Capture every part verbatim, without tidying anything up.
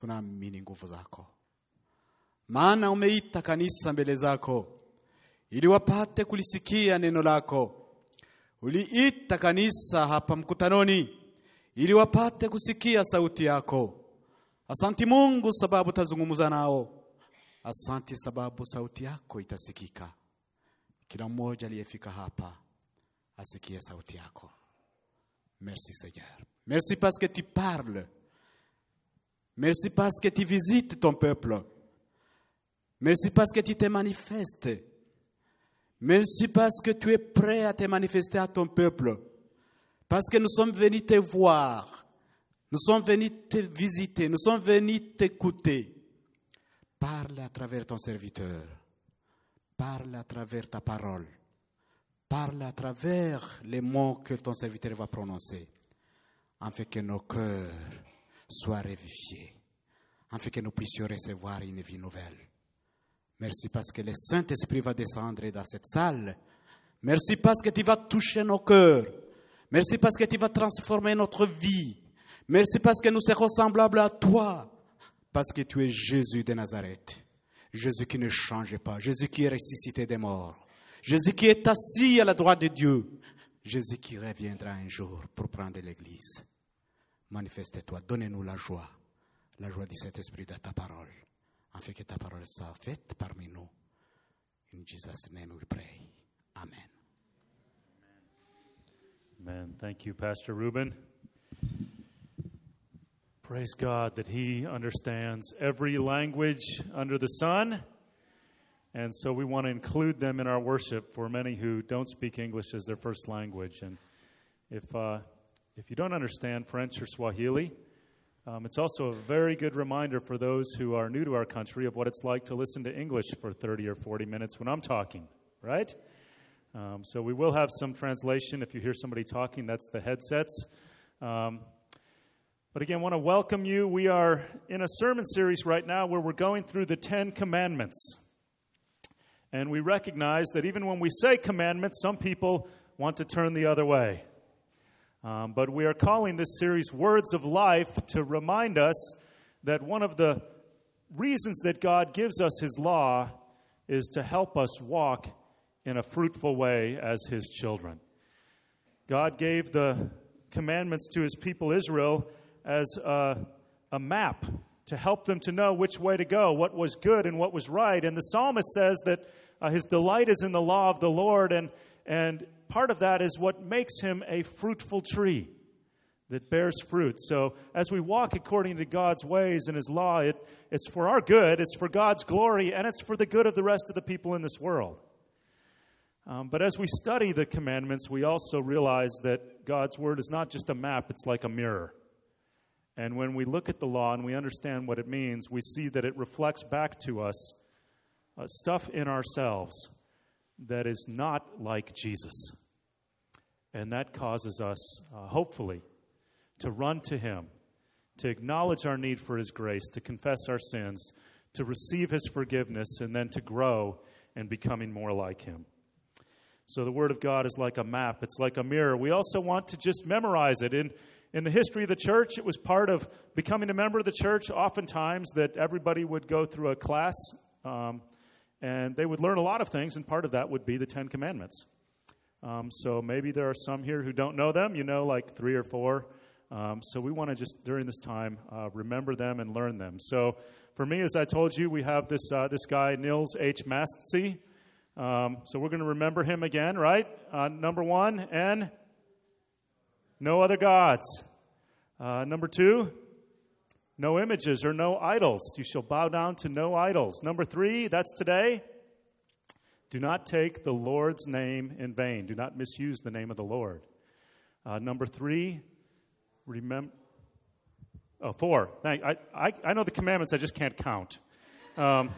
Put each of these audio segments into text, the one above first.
tunaamini nguvu zako. Maana umeita kanisa mbele zako ili wapate kulisikia neno lako. Uliita kanisa hapa mkutanoni ili wapate kusikia sauti yako. Asante Mungu sababu tazungumza nao. Asante sababu sauti yako itasikika. Kila mmoja aliyefika hapa asikie sauti yako. Merci Seigneur. Merci parce que tu parles. Merci parce que tu visites ton peuple. Merci parce que tu te manifestes. Merci parce que tu es prêt à te manifester à ton peuple. Parce que nous sommes venus te voir. Nous sommes venus te visiter. Nous sommes venus t'écouter. Parle à travers ton serviteur. Parle à travers ta parole. Parle à travers les mots que ton serviteur va prononcer. Afin que nos cœurs soient revivifiés. Afin que nous puissions recevoir une vie nouvelle. Merci parce que le Saint-Esprit va descendre dans cette salle. Merci parce que tu vas toucher nos cœurs. Merci parce que tu vas transformer notre vie. Merci parce que nous serons semblables à toi. Parce que tu es Jésus de Nazareth. Jésus qui ne change pas. Jésus qui est ressuscité des morts. Jésus qui est assis à la droite de Dieu. Jésus qui reviendra un jour pour prendre l'Église. Manifeste-toi. Donnez-nous la joie. La joie de cet esprit de ta parole. Afin que ta parole soit faite parmi nous. In Jesus' name we pray. Amen. Amen. Thank you, Pastor Ruben. Praise God that he understands every language under the sun. And so we want to include them in our worship for many who don't speak English as their first language. And if uh, if you don't understand French or Swahili, Um, it's also a very good reminder for those who are new to our country of what it's like to listen to English for thirty or forty minutes when I'm talking, right? Um, so we will have some translation. If you hear somebody talking, that's the headsets. Um, but again, I want to welcome you. We are in a sermon series right now where we're going through the Ten Commandments. And we recognize that even when we say commandments, some people want to turn the other way. Um, but we are calling this series Words of Life to remind us that one of the reasons that God gives us His law is to help us walk in a fruitful way as His children. God gave the commandments to His people Israel as a, a map to help them to know which way to go, what was good and what was right. And the psalmist says that uh, his delight is in the law of the Lord, and and part of that is what makes him a fruitful tree that bears fruit. So as we walk according to God's ways and His law, it, it's for our good, it's for God's glory, and it's for the good of the rest of the people in this world. Um, but as we study the commandments, we also realize that God's word is not just a map, it's like a mirror. And when we look at the law and we understand what it means, we see that it reflects back to us uh, stuff in ourselves that is not like Jesus. And that causes us, uh, hopefully, to run to Him, to acknowledge our need for His grace, to confess our sins, to receive His forgiveness, and then to grow in becoming more like Him. So the Word of God is like a map. It's like a mirror. We also want to just memorize it. In, in the history of the church, it was part of becoming a member of the church, oftentimes, that everybody would go through a class, um, and they would learn a lot of things, and part of that would be the Ten Commandments. Um, so maybe there are some here who don't know them, you know, like three or four. Um, so we want to just, during this time, uh, remember them and learn them. So for me, as I told you, we have this uh, this guy, Nils H. Mastsy. Um, so we're going to remember him again, right? Uh, number one, and no other gods. Uh, number two, no images or no idols. You shall bow down to no idols. Number three, that's today. Do not take the Lord's name in vain. Do not misuse the name of the Lord. Uh, number three, remember. Oh, four. Thank, I, I, I know the commandments, I just can't count. Um,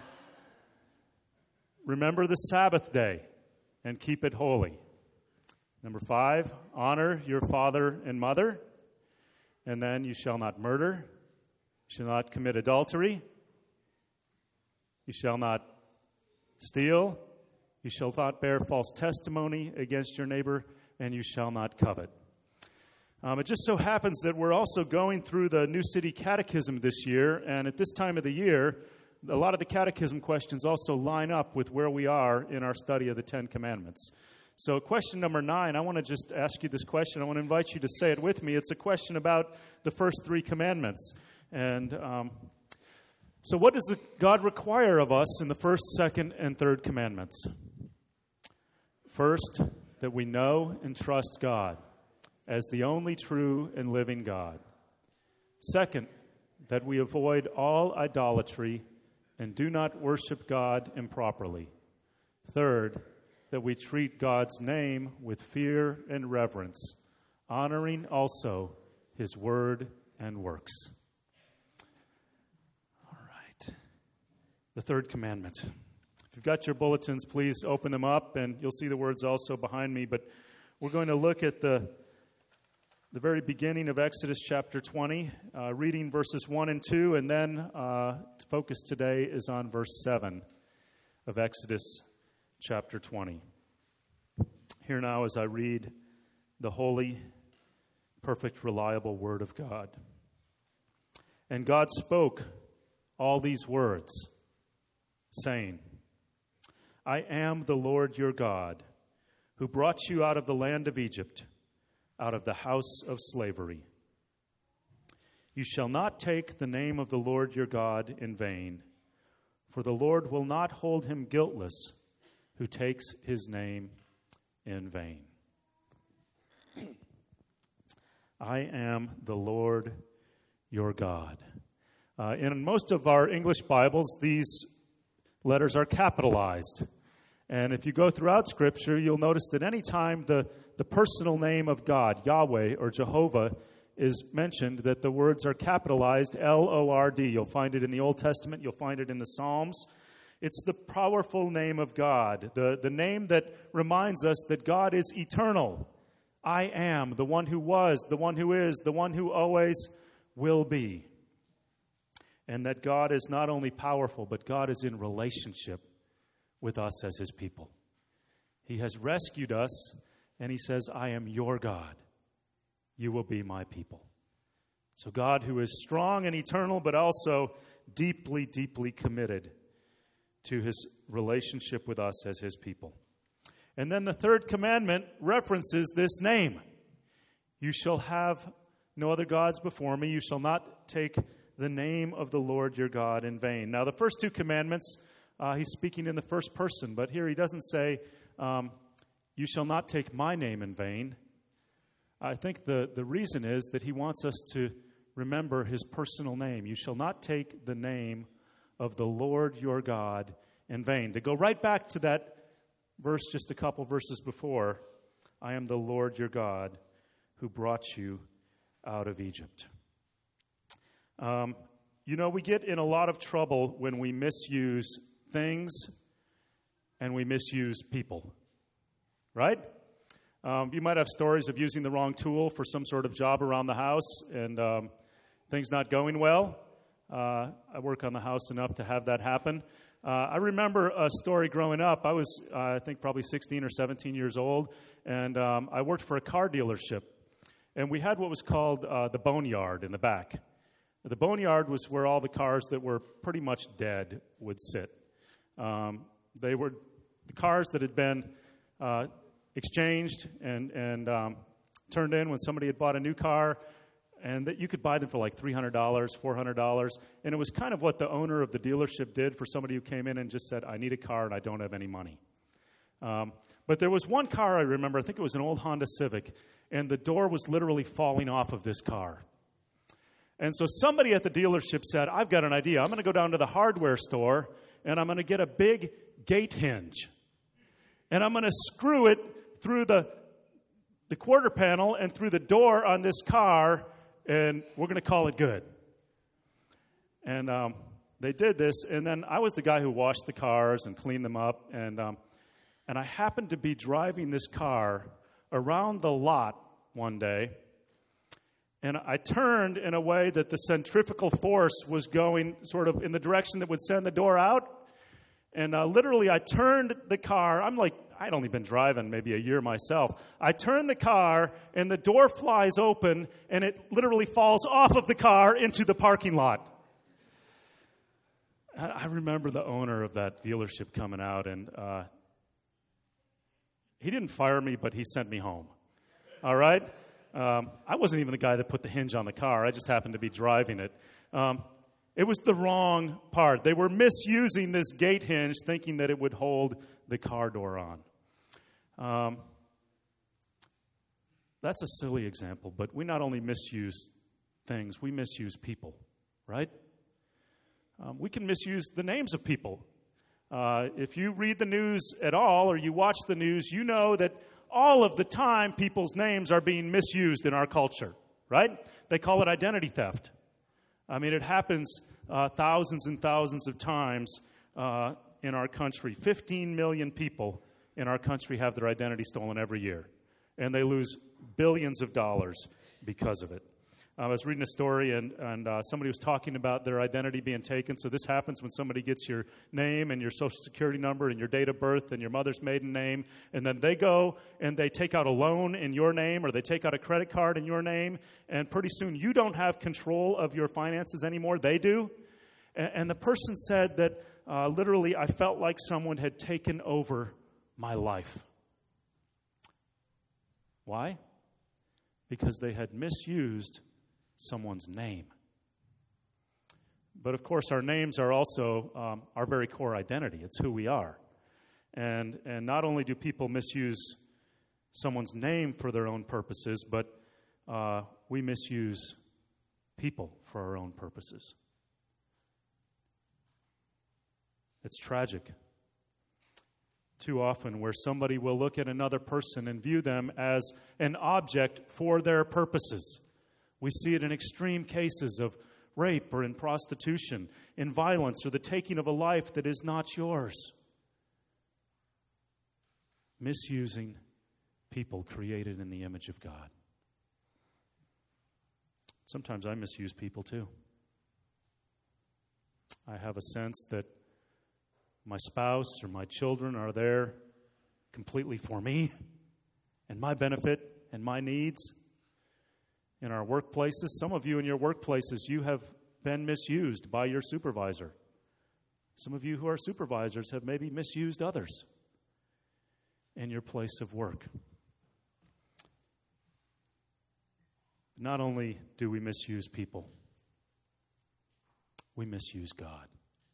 remember the Sabbath day and keep it holy. Number five, honor your father and mother. And then you shall not murder. You shall not commit adultery. You shall not steal. You shall not bear false testimony against your neighbor. And you shall not covet. Um, it just so happens that we're also going through the New City Catechism this year, and at this time of the year, a lot of the catechism questions also line up with where we are in our study of the Ten Commandments. So question number nine, I want to just ask you this question. I want to invite you to say it with me. It's a question about the first three commandments. And um, so what does God require of us in the first, second, and third commandments? First, that we know and trust God as the only true and living God. Second, that we avoid all idolatry and do not worship God improperly. Third, that we treat God's name with fear and reverence, honoring also His word and works. All right. The third commandment. If you've got your bulletins, please open them up, and you'll see the words also behind me. But we're going to look at the, the very beginning of Exodus chapter twenty, uh, reading verses one and two, and then uh, focus today is on verse seven of Exodus chapter twenty. Hear now as I read the holy, perfect, reliable word of God. And God spoke all these words, saying, I am the Lord your God, who brought you out of the land of Egypt, out of the house of slavery. You shall not take the name of the Lord your God in vain, for the Lord will not hold him guiltless who takes his name in vain. I am the Lord your God. Uh, in most of our English Bibles, these letters are capitalized. And if you go throughout Scripture, you'll notice that any time the, the personal name of God, Yahweh or Jehovah, is mentioned, that the words are capitalized, L O R D. You'll find it in the Old Testament. You'll find it in the Psalms. It's the powerful name of God, the, the name that reminds us that God is eternal. I am the one who was, the one who is, the one who always will be. And that God is not only powerful, but God is in relationship with us as his people. He has rescued us, and he says, I am your God. You will be my people. So God, who is strong and eternal, but also deeply, deeply committed to his relationship with us as his people. And then the third commandment references this name. You shall have no other gods before me. You shall not take the name of the Lord your God in vain. Now, the first two commandments, uh, he's speaking in the first person, but here he doesn't say, um, you shall not take my name in vain. I think the, the reason is that he wants us to remember his personal name. You shall not take the name of the Lord your God in vain. To go right back to that verse just a couple verses before, I am the Lord your God who brought you out of Egypt. Um, you know, we get in a lot of trouble when we misuse things and we misuse people, right? Um, you might have stories of using the wrong tool for some sort of job around the house and um, things not going well. Uh, I work on the house enough to have that happen. Uh, I remember a story growing up. I was, uh, I think, probably sixteen or seventeen years old, and um, I worked for a car dealership. And we had what was called uh, the boneyard in the back. The boneyard was where all the cars that were pretty much dead would sit. Um, they were the cars that had been uh, exchanged and, and um, turned in when somebody had bought a new car, and that you could buy them for like three hundred dollars, four hundred dollars. And it was kind of what the owner of the dealership did for somebody who came in and just said, I need a car and I don't have any money. Um, but there was one car I remember, I think it was an old Honda Civic, and the door was literally falling off of this car. And so somebody at the dealership said, I've got an idea. I'm going to go down to the hardware store, and I'm going to get a big gate hinge. And I'm going to screw it through the, the quarter panel and through the door on this car, and we're going to call it good. And um, they did this, and then I was the guy who washed the cars and cleaned them up. And, um, and I happened to be driving this car around the lot one day, and I turned in a way that the centrifugal force was going sort of in the direction that would send the door out. And uh, literally, I turned the car. I'm like, I'd only been driving maybe a year myself. I turn the car, and the door flies open, and it literally falls off of the car into the parking lot. I remember the owner of that dealership coming out, and uh, he didn't fire me, but he sent me home. All right? Um, I wasn't even the guy that put the hinge on the car. I just happened to be driving it. Um, it was the wrong part. They were misusing this gate hinge, thinking that it would hold the car door on. Um, that's a silly example, but we not only misuse things, we misuse people, right? Um, we can misuse the names of people. Uh, if you read the news at all or you watch the news, you know that all of the time people's names are being misused in our culture, right? They call it identity theft. I mean, it happens uh, thousands and thousands of times uh, in our country. fifteen million people in our country have their identity stolen every year, and they lose billions of dollars because of it. I was reading a story, and, and uh, somebody was talking about their identity being taken. So this happens when somebody gets your name and your social security number and your date of birth and your mother's maiden name, and then they go and they take out a loan in your name, or they take out a credit card in your name, and pretty soon you don't have control of your finances anymore. They do. And, and the person said that uh, literally, I felt like someone had taken over my life. Why? Because they had misused someone's name. But of course, our names are also um, our very core identity. It's who we are. And, and not only do people misuse someone's name for their own purposes, but uh, we misuse people for our own purposes. It's tragic. Too often, where somebody will look at another person and view them as an object for their purposes. We see it in extreme cases of rape or in prostitution, in violence, or the taking of a life that is not yours. Misusing people created in the image of God. Sometimes I misuse people too. I have a sense that my spouse or my children are there completely for me and my benefit and my needs. In our workplaces, some of you in your workplaces, you have been misused by your supervisor. Some of you who are supervisors have maybe misused others in your place of work. Not only do we misuse people, we misuse God.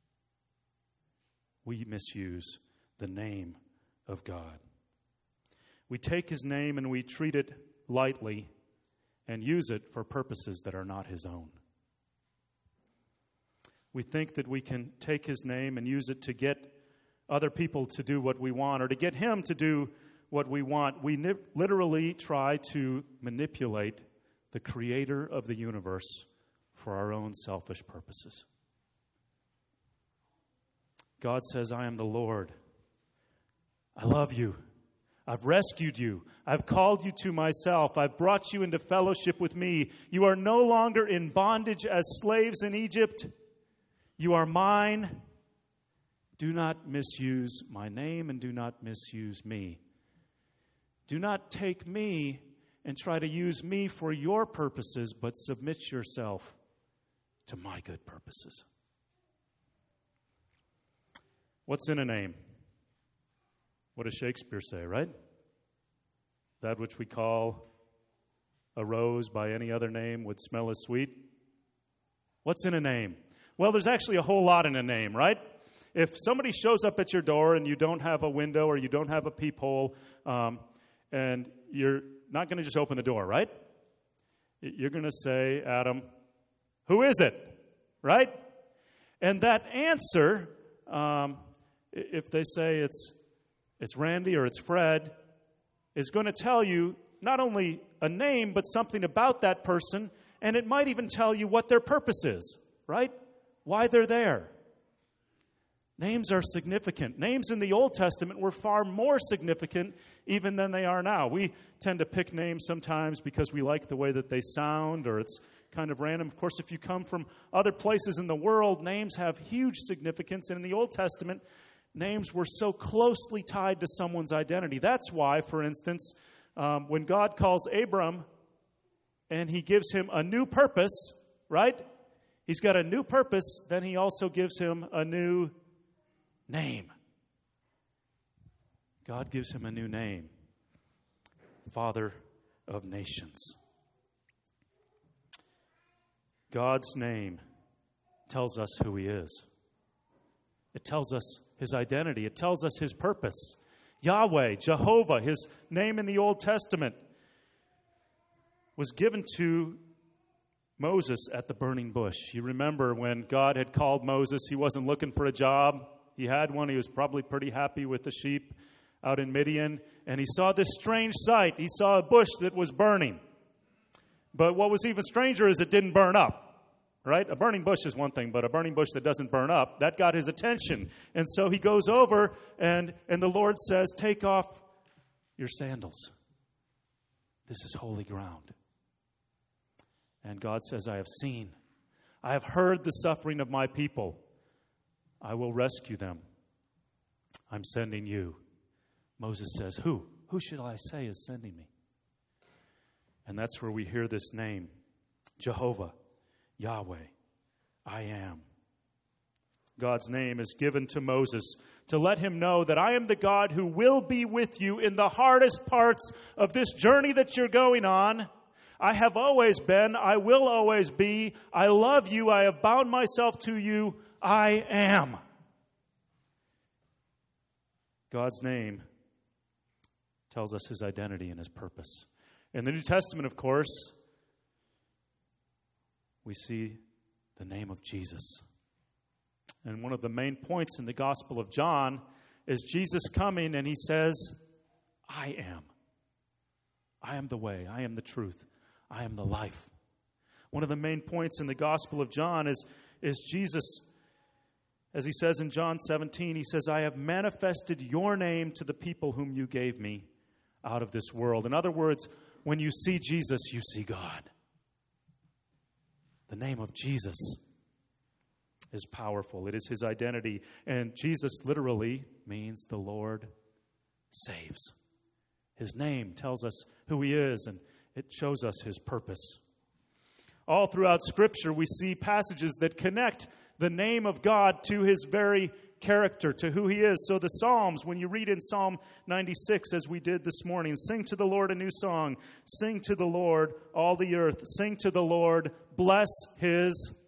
We misuse the name of God. We take His name and we treat it lightly and use it for purposes that are not His own. We think that we can take His name and use it to get other people to do what we want, or to get Him to do what we want. We ni- literally try to manipulate the Creator of the universe for our own selfish purposes. God says, I am the Lord. I love you. I've rescued you. I've called you to myself. I've brought you into fellowship with me. You are no longer in bondage as slaves in Egypt. You are mine. Do not misuse my name and do not misuse me. Do not take me and try to use me for your purposes, but submit yourself to my good purposes. What's in a name? What does Shakespeare say, right? That which we call a rose by any other name would smell as sweet. What's in a name? Well, there's actually a whole lot in a name, right? If somebody shows up at your door and you don't have a window or you don't have a peephole, um, and you're not going to just open the door, right? You're going to say, Adam, who is it? Right? And that answer, um, if they say it's it's Randy or it's Fred, is going to tell you not only a name, but something about that person, and it might even tell you what their purpose is, right? Why they're there. Names are significant. Names in the Old Testament were far more significant even than they are now. We tend to pick names sometimes because we like the way that they sound, or it's kind of random. Of course, if you come from other places in the world, names have huge significance. And in the Old Testament, names were so closely tied to someone's identity. That's why, for instance, um, when God calls Abram and he gives him a new purpose, right? He's got a new purpose, then he also gives him a new name. God gives him a new name, Father of Nations. God's name tells us who he is. It tells us his identity. It tells us his purpose. Yahweh, Jehovah, his name in the Old Testament, was given to Moses at the burning bush. You remember when God had called Moses, he wasn't looking for a job. He had one. He was probably pretty happy with the sheep out in Midian. And he saw this strange sight. He saw a bush that was burning. But what was even stranger is it didn't burn up. Right? A burning bush is one thing, but a burning bush that doesn't burn up, that got his attention. And so he goes over, and, and the Lord says, take off your sandals. This is holy ground. And God says, I have seen, I have heard the suffering of my people. I will rescue them. I'm sending you. Moses says, who? Who should I say is sending me? And that's where we hear this name, Jehovah. Yahweh, I am. God's name is given to Moses to let him know that I am the God who will be with you in the hardest parts of this journey that you're going on. I have always been, I will always be. I love you. I have bound myself to you. I am. God's name tells us his identity and his purpose. In the New Testament, of course, we see the name of Jesus. And one of the main points in the Gospel of John is Jesus coming and he says, I am. I am the way. I am the truth. I am the life. One of the main points in the Gospel of John is, is Jesus, as he says in John seventeen, he says, I have manifested your name to the people whom you gave me out of this world. In other words, when you see Jesus, you see God. The name of Jesus is powerful. It is his identity. And Jesus literally means the Lord saves. His name tells us who he is, and it shows us his purpose. All throughout Scripture, we see passages that connect the name of God to his very character, to who he is. So the Psalms, when you read in Psalm ninety-six, as we did this morning, sing to the Lord a new song. Sing to the Lord, all the earth. Sing to the Lord, bless his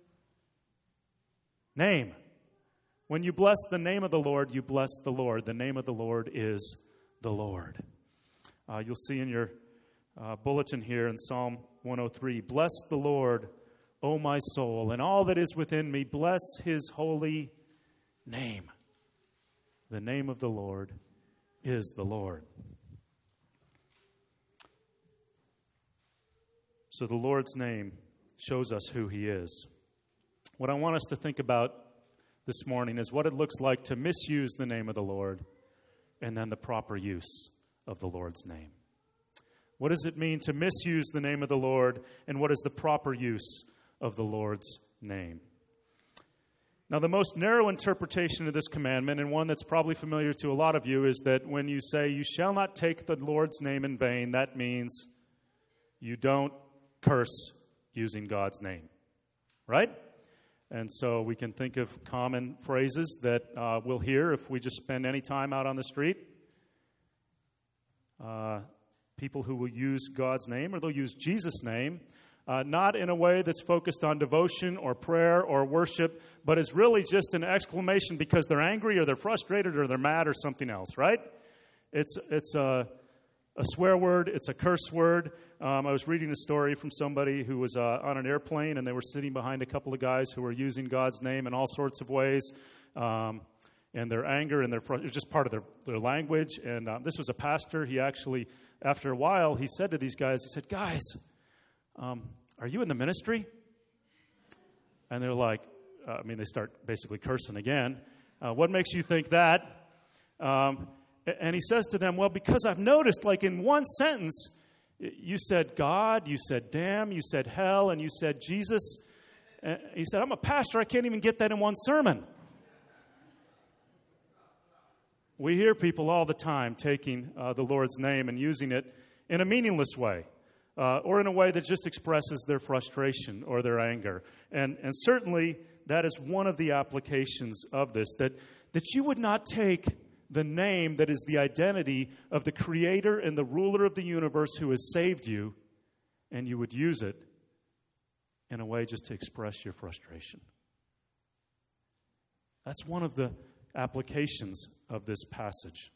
name. When you bless the name of the Lord, you bless the Lord. The name of the Lord is the Lord. Uh, you'll see in your uh, bulletin here in Psalm one oh three, bless the Lord, O my soul, and all that is within me, bless his holy name. The name of the Lord is the Lord. So the Lord's name shows us who he is. What I want us to think about this morning is what it looks like to misuse the name of the Lord and then the proper use of the Lord's name. What does it mean to misuse the name of the Lord, and what is the proper use of the Lord's name? Now, the most narrow interpretation of this commandment, and one that's probably familiar to a lot of you, is that when you say, you shall not take the Lord's name in vain, that means you don't curse using God's name, right? And so we can think of common phrases that uh, we'll hear if we just spend any time out on the street. Uh, people who will use God's name, or they'll use Jesus' name, Uh, not in a way that's focused on devotion or prayer or worship, but is really just an exclamation because they're angry or they're frustrated or they're mad or something else, right? It's it's a, a swear word. It's a curse word. Um, I was reading a story from somebody who was uh, on an airplane, and they were sitting behind a couple of guys who were using God's name in all sorts of ways. Um, and their anger and their frustration, it was just part of their, their language. And um, this was a pastor. He actually, after a while, he said to these guys, he said, guys, Um, are you in the ministry? And they're like, uh, I mean, they start basically cursing again. Uh, what makes you think that? Um, and he says to them, well, because I've noticed, like in one sentence, you said God, you said damn, you said hell, and you said Jesus. And he said, I'm a pastor. I can't even get that in one sermon. We hear people all the time taking uh, the Lord's name and using it in a meaningless way, uh, or in a way that just expresses their frustration or their anger. And, and certainly that is one of the applications of this, that, that you would not take the name that is the identity of the Creator and the ruler of the universe who has saved you, and you would use it in a way just to express your frustration. That's one of the applications of this passage.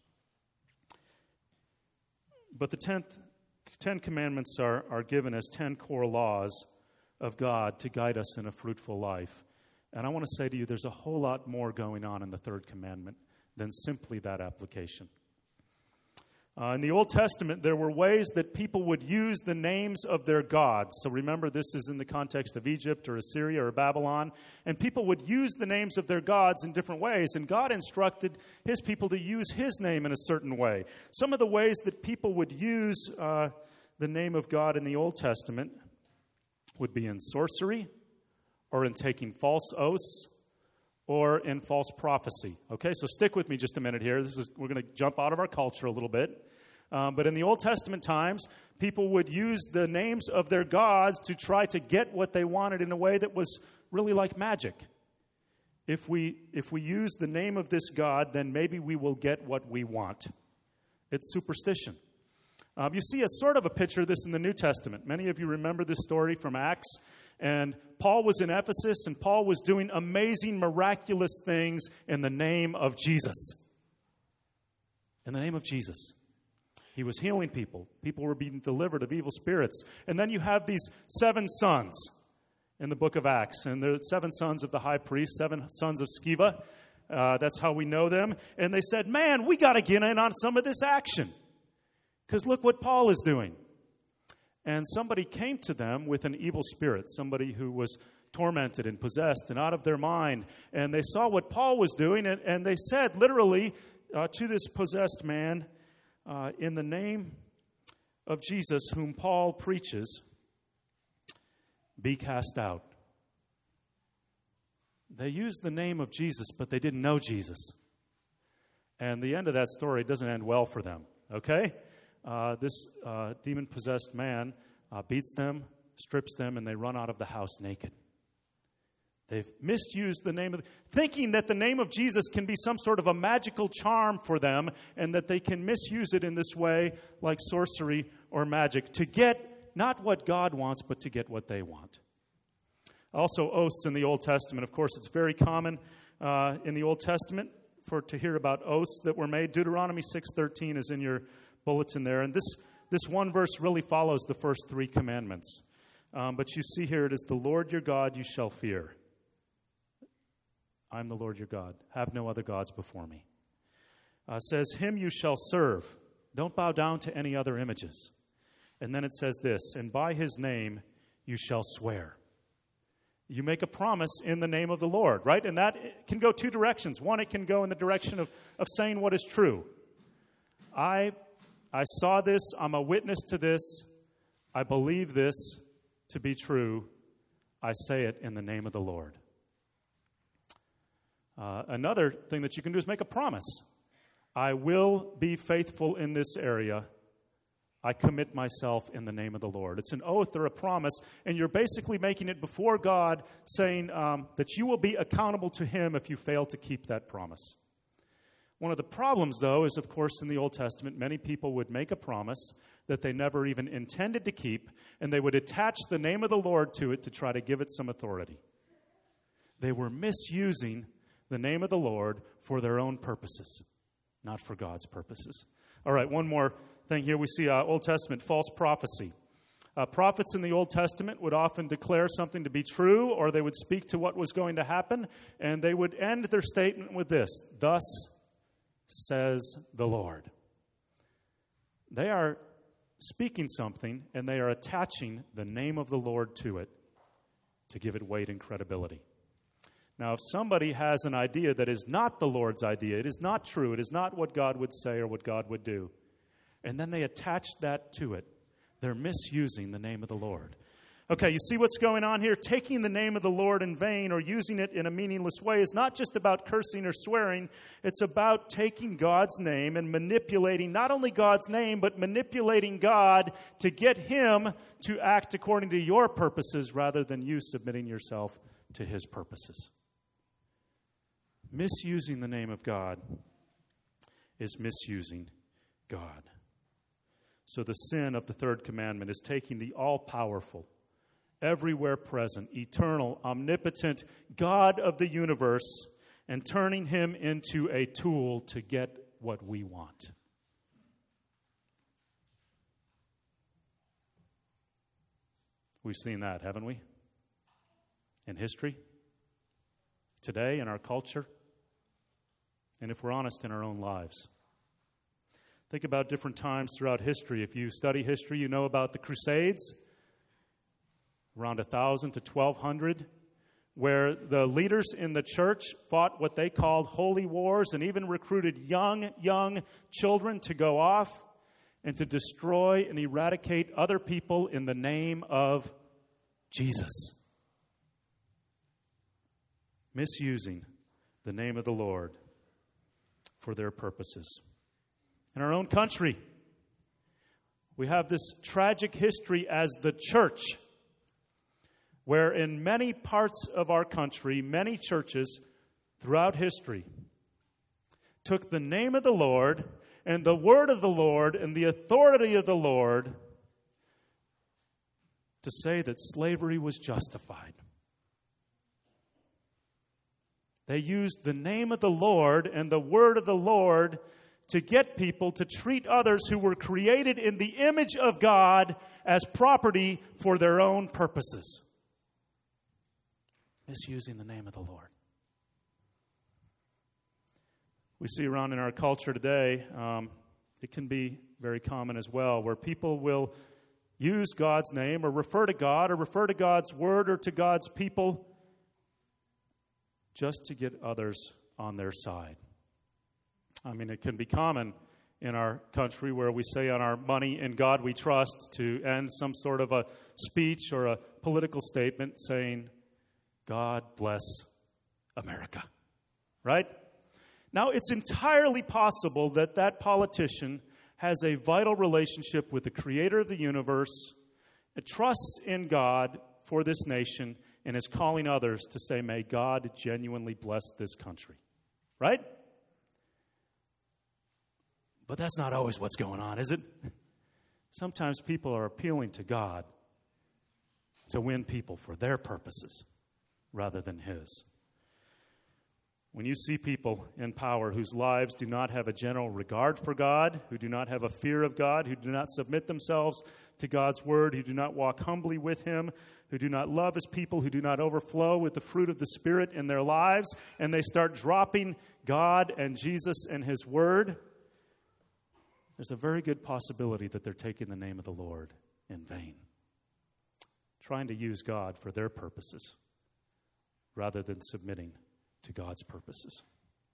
But the tenth, Ten Commandments are, are given as ten core laws of God to guide us in a fruitful life. And I want to say to you, there's a whole lot more going on in the third commandment than simply that application. Uh, in the Old Testament, there were ways that people would use the names of their gods. So remember, this is in the context of Egypt or Assyria or Babylon. And people would use the names of their gods in different ways. And God instructed his people to use his name in a certain way. Some of the ways that people would use uh, the name of God in the Old Testament would be in sorcery, or in taking false oaths, or in false prophecy. Okay, so stick with me just a minute here. This is we're going to jump out of our culture a little bit. Um, but in the Old Testament times, people would use the names of their gods to try to get what they wanted in a way that was really like magic. If we if we use the name of this god, then maybe we will get what we want. It's superstition. Um, you see a sort of a picture of this in the New Testament. Many of you remember this story from Acts. And Paul was in Ephesus, and Paul was doing amazing, miraculous things in the name of Jesus. In the name of Jesus. He was healing people. People were being delivered of evil spirits. And then you have these seven sons in the book of Acts. And they're seven sons of the high priest, seven sons of Sceva. Uh, that's how we know them. And they said, man, we got to get in on some of this action. Because look what Paul is doing. And somebody came to them with an evil spirit, somebody who was tormented and possessed and out of their mind. And they saw what Paul was doing, and, and they said literally uh, to this possessed man, uh, in the name of Jesus, whom Paul preaches, be cast out. They used the name of Jesus, but they didn't know Jesus. And the end of that story doesn't end well for them, okay? Uh, this uh, demon-possessed man uh, beats them, strips them, and they run out of the house naked. They've misused the name of, thinking that the name of Jesus can be some sort of a magical charm for them, and that they can misuse it in this way, like sorcery or magic, to get not what God wants, but to get what they want. Also, oaths in the Old Testament. Of course, it's very common uh, in the Old Testament for to hear about oaths that were made. Deuteronomy six thirteen is in your bulletin there. And this, this one verse really follows the first three commandments. Um, but you see here, it is the Lord your God you shall fear. I'm the Lord your God. Have no other gods before me. Uh, says, him you shall serve. Don't bow down to any other images. And then it says this, and by his name you shall swear. You make a promise in the name of the Lord, right? And that can go two directions. One, it can go in the direction of, of saying what is true. I I saw this. I'm a witness to this. I believe this to be true. I say it in the name of the Lord. Uh, another thing that you can do is make a promise. I will be faithful in this area. I commit myself in the name of the Lord. It's an oath or a promise, and you're basically making it before God, saying um, that you will be accountable to him if you fail to keep that promise. One of the problems, though, is, of course, in the Old Testament, many people would make a promise that they never even intended to keep, and they would attach the name of the Lord to it to try to give it some authority. They were misusing the name of the Lord for their own purposes, not for God's purposes. All right, one more thing here. We see uh, Old Testament false prophecy. Uh, prophets in the Old Testament would often declare something to be true, or they would speak to what was going to happen, and they would end their statement with this, thus says the Lord. They are speaking something, and they are attaching the name of the Lord to it to give it weight and credibility. Now, if somebody has an idea that is not the Lord's idea, it is not true, it is not what God would say or what God would do, and then they attach that to it, they're misusing the name of the Lord. Okay, you see what's going on here? Taking the name of the Lord in vain or using it in a meaningless way is not just about cursing or swearing. It's about taking God's name and manipulating not only God's name, but manipulating God to get Him to act according to your purposes rather than you submitting yourself to His purposes. Misusing the name of God is misusing God. So the sin of the third commandment is taking the all-powerful, everywhere present, eternal, omnipotent God of the universe and turning Him into a tool to get what we want. We've seen that, haven't we? In history, today, in our culture, and if we're honest, in our own lives. Think about different times throughout history. If you study history, you know about the Crusades, around one thousand to twelve hundred, where the leaders in the church fought what they called holy wars and even recruited young, young children to go off and to destroy and eradicate other people in the name of Jesus. Misusing the name of the Lord for their purposes. In our own country, we have this tragic history as the church, where in many parts of our country, many churches throughout history took the name of the Lord and the word of the Lord and the authority of the Lord to say that slavery was justified. They used the name of the Lord and the word of the Lord to get people to treat others who were created in the image of God as property for their own purposes. Misusing the name of the Lord. We see around in our culture today, um, it can be very common as well, where people will use God's name or refer to God or refer to God's word or to God's people just to get others on their side. I mean, it can be common in our country where we say on our money in God we trust to end some sort of a speech or a political statement saying, God bless America. Right? Now, it's entirely possible that that politician has a vital relationship with the creator of the universe, trusts in God for this nation, and is calling others to say, may God genuinely bless this country. Right? But that's not always what's going on, is it? Sometimes people are appealing to God to win people for their purposes rather than His. When you see people in power whose lives do not have a general regard for God, who do not have a fear of God, who do not submit themselves to God's word, who do not walk humbly with Him, who do not love His people, who do not overflow with the fruit of the Spirit in their lives, and they start dropping God and Jesus and His word, there's a very good possibility that they're taking the name of the Lord in vain, trying to use God for their purposes rather than submitting to God's purposes.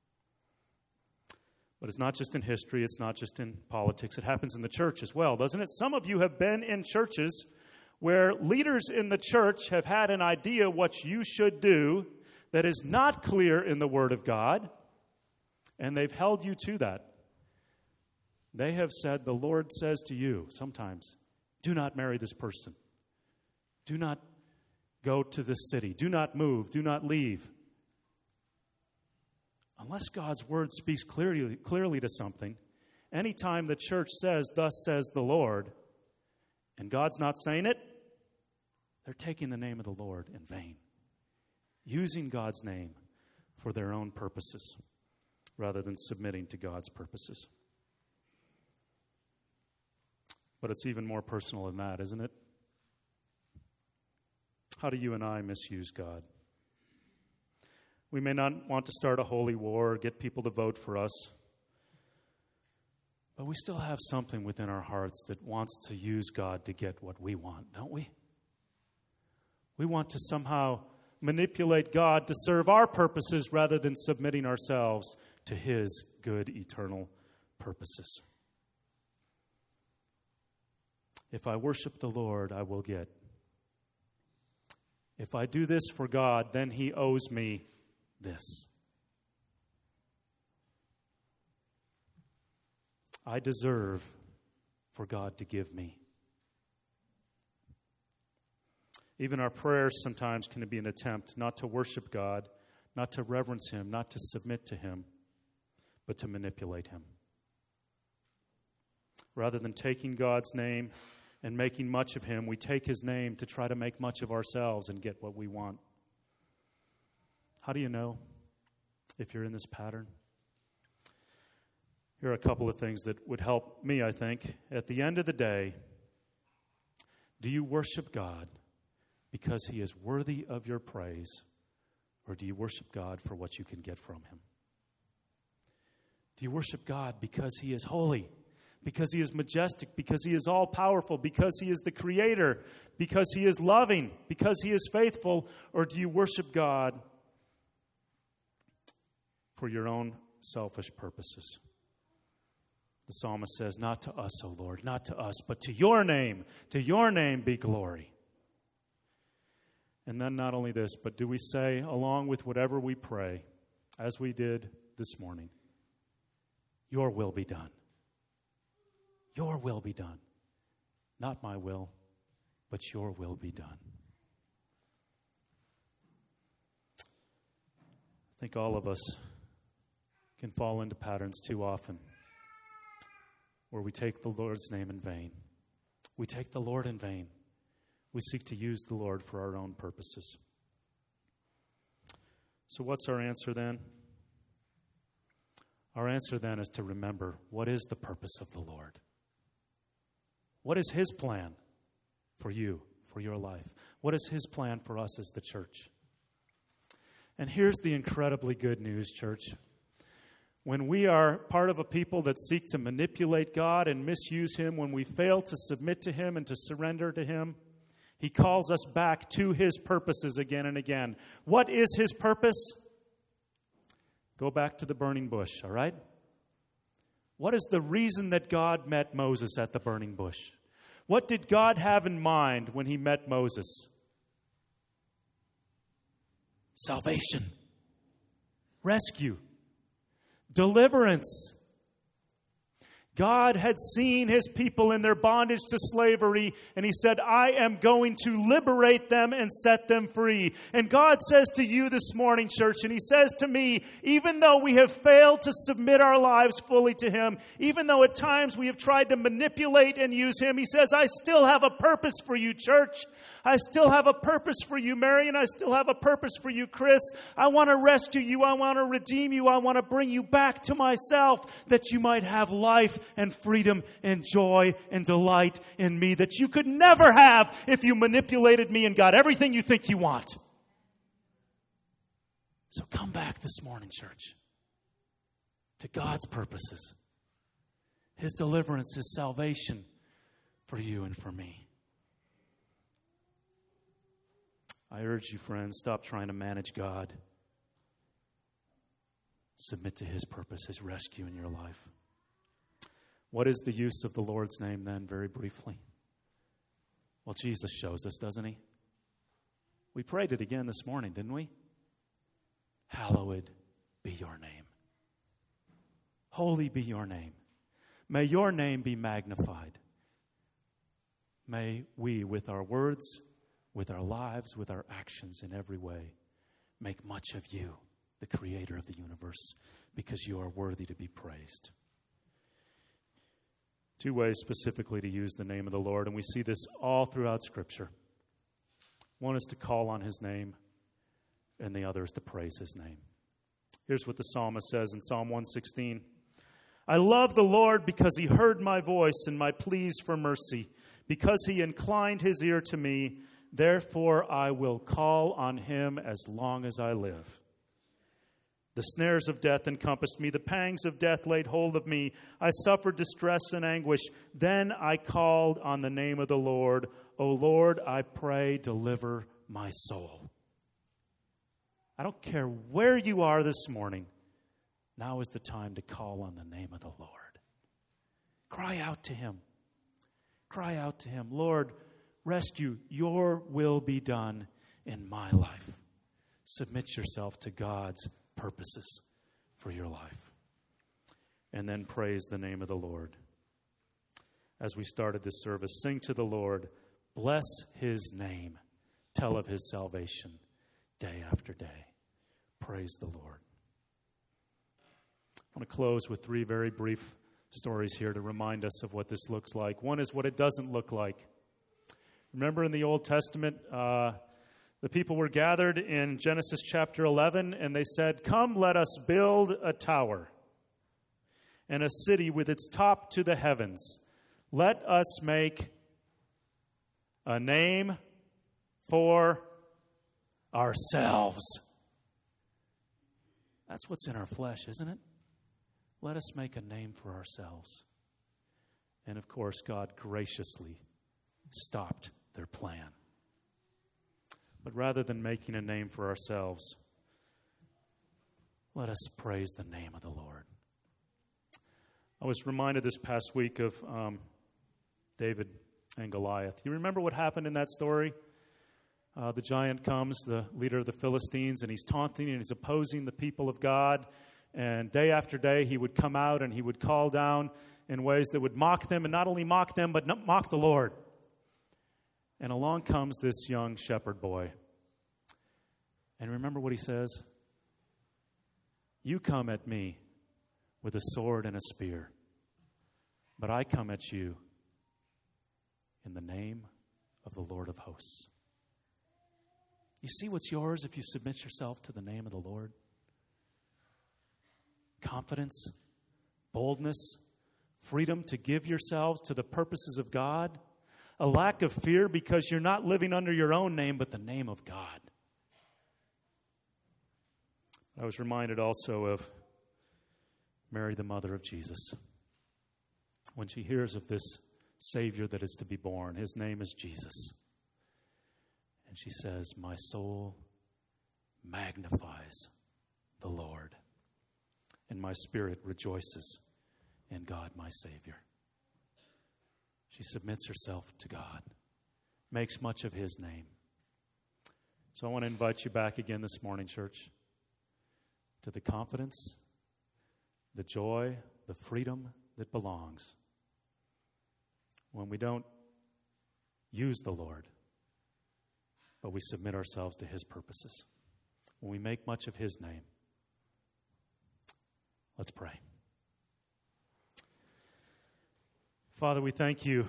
But it's not just in history, it's not just in politics, it happens in the church as well, doesn't it? Some of you have been in churches where leaders in the church have had an idea what you should do that is not clear in the Word of God, and they've held you to that. They have said, the Lord says to you sometimes, do not marry this person. Do not go to this city. Do not move. Do not leave. Unless God's word speaks clearly, clearly to something, anytime the church says, thus says the Lord, and God's not saying it, they're taking the name of the Lord in vain, using God's name for their own purposes rather than submitting to God's purposes. But it's even more personal than that, isn't it? How do you and I misuse God? We may not want to start a holy war or get people to vote for us, but we still have something within our hearts that wants to use God to get what we want, don't we? We want to somehow manipulate God to serve our purposes rather than submitting ourselves to His good eternal purposes. If I worship the Lord, I will get If I do this for God, then he owes me this. I deserve for God to give me. Even our prayers sometimes can be an attempt not to worship God, not to reverence him, not to submit to him, but to manipulate him. Rather than taking God's name and making much of him, we take his name to try to make much of ourselves and get what we want. How do you know if you're in this pattern? Here are a couple of things that would help me, I think. At the end of the day, do you worship God because he is worthy of your praise, or do you worship God for what you can get from him? Do you worship God because he is holy, because he is majestic, because he is all-powerful, because he is the creator, because he is loving, because he is faithful, or do you worship God for your own selfish purposes? The psalmist says, not to us, O Lord, not to us, but to your name, to your name be glory. And then not only this, but do we say, along with whatever we pray, as we did this morning, your will be done. Your will be done. Not my will, but your will be done. I think all of us can fall into patterns too often where we take the Lord's name in vain. We take the Lord in vain. We seek to use the Lord for our own purposes. So what's our answer then? Our answer then is to remember, what is the purpose of the Lord? What is his plan for you, for your life? What is his plan for us as the church? And here's the incredibly good news, church. When we are part of a people that seek to manipulate God and misuse him, when we fail to submit to him and to surrender to him, he calls us back to his purposes again and again. What is his purpose? Go back to the burning bush, all right? What is the reason that God met Moses at the burning bush? What did God have in mind when he met Moses? Salvation, rescue, deliverance. God had seen his people in their bondage to slavery, and he said, I am going to liberate them and set them free. And God says to you this morning, church, and he says to me, even though we have failed to submit our lives fully to him, even though at times we have tried to manipulate and use him, he says, I still have a purpose for you, church. I still have a purpose for you, Mary, and I still have a purpose for you, Chris. I want to rescue you. I want to redeem you. I want to bring you back to myself, that you might have life and freedom and joy and delight in me that you could never have if you manipulated me and got everything you think you want. So come back this morning, church, to God's purposes. His deliverance, his salvation for you and for me. I urge you, friends, stop trying to manage God. Submit to his purpose, his rescue in your life. What is the use of the Lord's name then, very briefly? Well, Jesus shows us, doesn't he? We prayed it again this morning, didn't we? Hallowed be your name. Holy be your name. May your name be magnified. May we, with our words, with our lives, with our actions in every way, make much of you, the creator of the universe, because you are worthy to be praised. Two ways specifically to use the name of the Lord, and we see this all throughout Scripture. One is to call on his name, and the other is to praise his name. Here's what the psalmist says in Psalm one sixteen. I love the Lord because he heard my voice and my pleas for mercy, because he inclined his ear to me. Therefore I will call on him as long as I live. The snares of death encompassed me. The pangs of death laid hold of me. I suffered distress and anguish. Then I called on the name of the Lord. O Lord, I pray, deliver my soul. I don't care where you are this morning. Now is the time to call on the name of the Lord. Cry out to him. Cry out to him. Lord, rescue, your will be done in my life. Submit yourself to God's purposes for your life. And then praise the name of the Lord. As we started this service, sing to the Lord, bless his name, tell of his salvation day after day. Praise the Lord. I want to close with three very brief stories here to remind us of what this looks like. One is what it doesn't look like. Remember in the Old Testament, uh, the people were gathered in Genesis chapter eleven, and they said, come, let us build a tower and a city with its top to the heavens. Let us make a name for ourselves. That's what's in our flesh, isn't it? Let us make a name for ourselves. And of course, God graciously stopped their plan. But rather than making a name for ourselves, let us praise the name of the Lord. I was reminded this past week of um, David and Goliath. You remember what happened in that story? Uh, the giant comes, the leader of the Philistines, and he's taunting and he's opposing the people of God. And day after day, he would come out and he would call down in ways that would mock them, and not only mock them, but mock the Lord. And along comes this young shepherd boy. And remember what he says? You come at me with a sword and a spear, but I come at you in the name of the Lord of hosts. You see what's yours if you submit yourself to the name of the Lord? Confidence, boldness, freedom to give yourselves to the purposes of God, a lack of fear because you're not living under your own name, but the name of God. I was reminded also of Mary, the mother of Jesus. When she hears of this Savior that is to be born, his name is Jesus. And she says, my soul magnifies the Lord, and my spirit rejoices in God, my Savior. She submits herself to God, makes much of his name. So I want to invite you back again this morning, church, to the confidence, the joy, the freedom that belongs when we don't use the Lord, but we submit ourselves to his purposes. When we make much of his name. Let's pray. Father, we thank you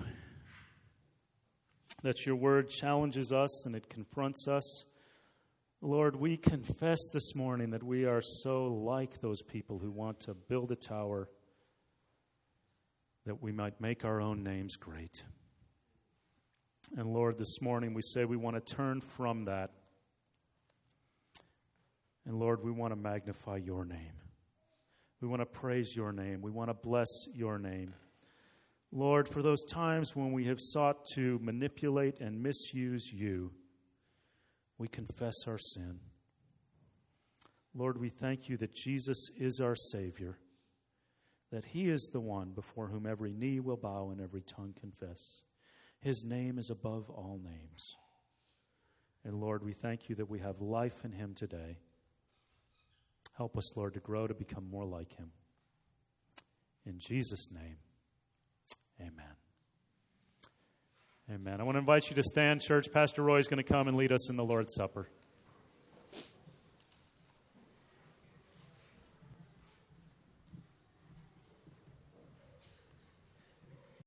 that your word challenges us and it confronts us. Lord, we confess this morning that we are so like those people who want to build a tower that we might make our own names great. And Lord, this morning we say we want to turn from that. And Lord, we want to magnify your name. We want to praise your name. We want to bless your name. Lord, for those times when we have sought to manipulate and misuse you, we confess our sin. Lord, we thank you that Jesus is our Savior, that he is the one before whom every knee will bow and every tongue confess. His name is above all names. And Lord, we thank you that we have life in him today. Help us, Lord, to grow to become more like him. In Jesus' name, amen. Amen. I want to invite you to stand, church. Pastor Roy is going to come and lead us in the Lord's Supper.